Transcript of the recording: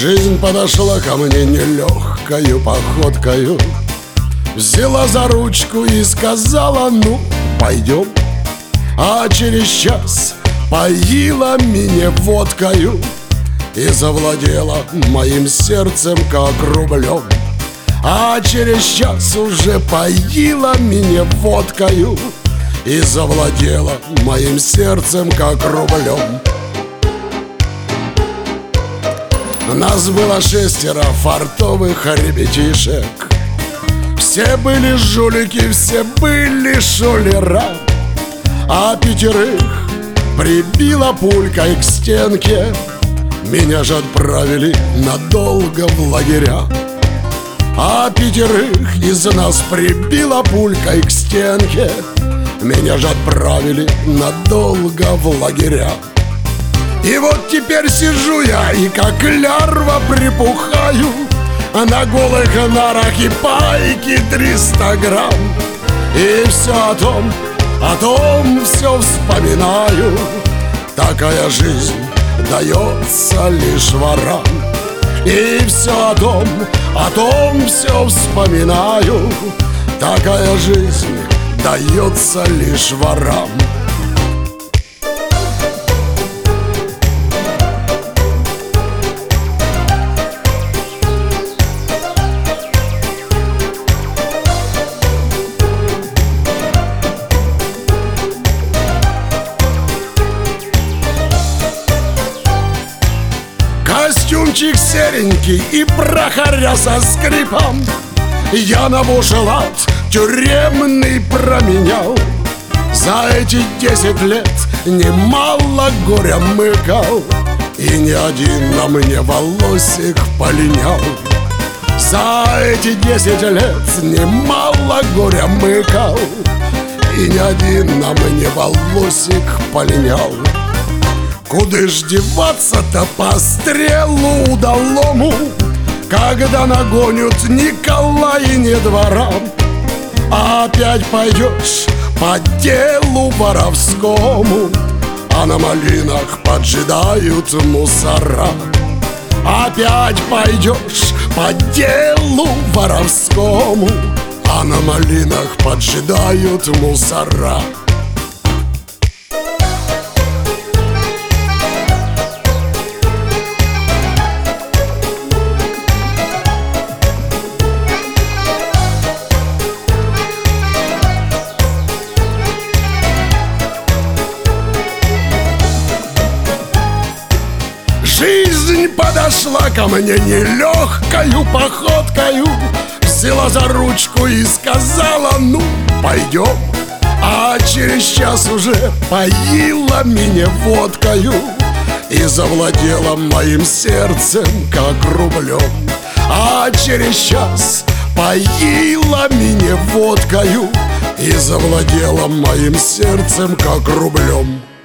Жизнь подошла ко мне нелегкою походкою, взяла за ручку и сказала: ну, пойдем. А через час поила меня водкою и завладела моим сердцем, как рублем. А через час уже поила меня водкою и завладела моим сердцем, как рублем. Нас было 6 фартовых ребятишек. Все были жулики, все были шулера, а 5 прибила пулькой к стенке. Меня же отправили надолго в лагеря. А 5 из нас прибила пулькой к стенке. Меня же отправили надолго в лагеря. И вот теперь сижу я и как лярва припухаю, а на голых нарах и пайки 300 грамм. И все о том все вспоминаю. Такая жизнь дается лишь ворам. И все о том все вспоминаю. Такая жизнь дается лишь ворам. Костюмчик серенький и прохоря со скрипом я на бушлат тюремный променял. За эти 10 лет немало горя мыкал, и ни один на мне волосик полинял. За эти 10 лет немало горя мыкал, и ни один на мне волосик полинял. Куда ж деваться-то по стрелу удалому, когда нагонят Николай не дворам? Опять пойдешь по делу воровскому, а на малинах поджидают мусора. Опять пойдешь по делу воровскому, а на малинах поджидают мусора. Жизнь подошла ко мне нелегкою походкою, взяла за ручку и сказала: ну, пойдем. А через час уже поила меня водкою и завладела моим сердцем, как рублем. А через час поила меня водкою и завладела моим сердцем, как рублем.